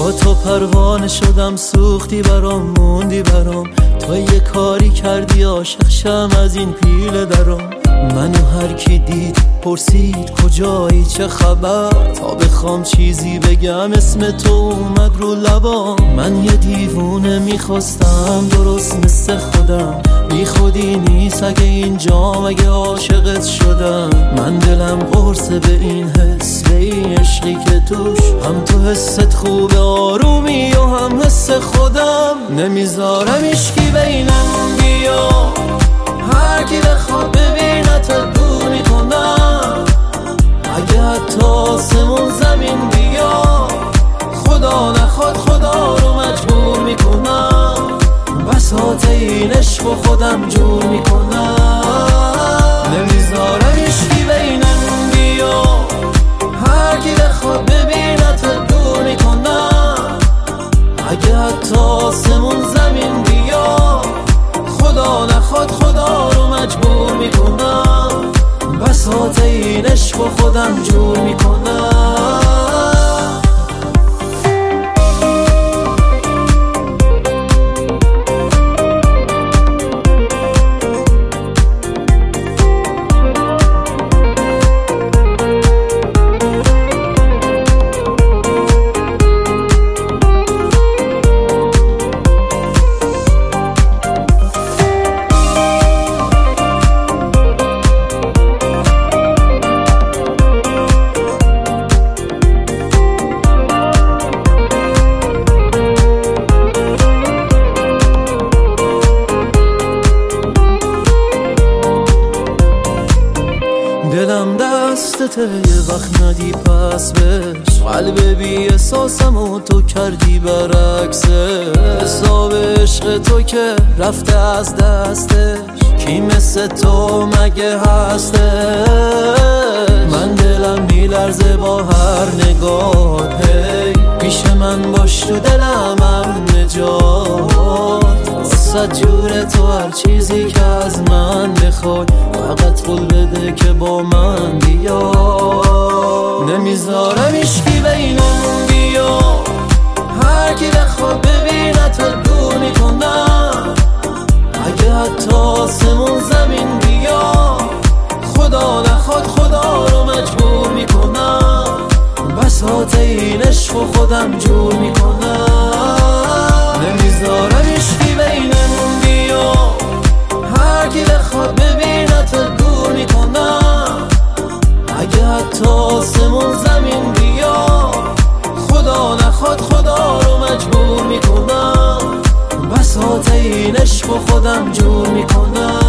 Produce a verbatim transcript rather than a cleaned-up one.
با تو پروانه شدم، سوختی برام، موندی برام، تو یه کاری کردی عاشق شم از این پیل درام. منو هر کی دید پرسید کجایی چه خبر، تا بخوام چیزی بگم اسم تو اومد رو لبام. من یه دیوونه میخواستم درست مثل خودم، بی خودی نیست اگه اینجام اگه عاشقت شدم. من دلم قرصه به این حس، به این عشقی که توش هم تو حست خوبه آرومی و هم حس خودم. نمیذارم عشقی بینم بیا، هر کی بخواد ببینت دور میکنم. اگه حتی آسمون زمین بیا، خدا نخواد خدا رو مجبور میکنم. بساط این عشق و خودم جور میکنم. نمیذارم عشقی بینم بیا، هر کی بخواد ببینت دور میکنم. اگه حتی آسمون زمین بیا، خدا نخواد خدا رو مجبور میکنم. بساط این عشق و خودم جور میکنم. دلم دستته یه وقت ندی پس بش، قلب بی احساسم و تو کردی برعکسه. حساب عشق تو که رفته از دستش، کی مثل تو مگه هسته؟ من دلم میلرزه با هر نگاه، هی پیش من باش تو دلم هم نجات. صد جور تو هر چیزی که از من بخوای، فقط قول بده که با من بیا. نمیذارم عشقی بینم بیا، هر کی بخواد ببینت دور میکنم. اگه حتی آسمون زمین بیا، خدا نخواد خدا رو مجبور میکنم. بساط این عشق و خودم جور میکنم. نمیذارم عشقی بینم بیا، هر کی بخواد ببینت دور میکنم. اگه حتی آسمون زمین بیا، خدا نخواد خدا رو مجبور میکنم. بساط این عشق و خودم جور میکنم.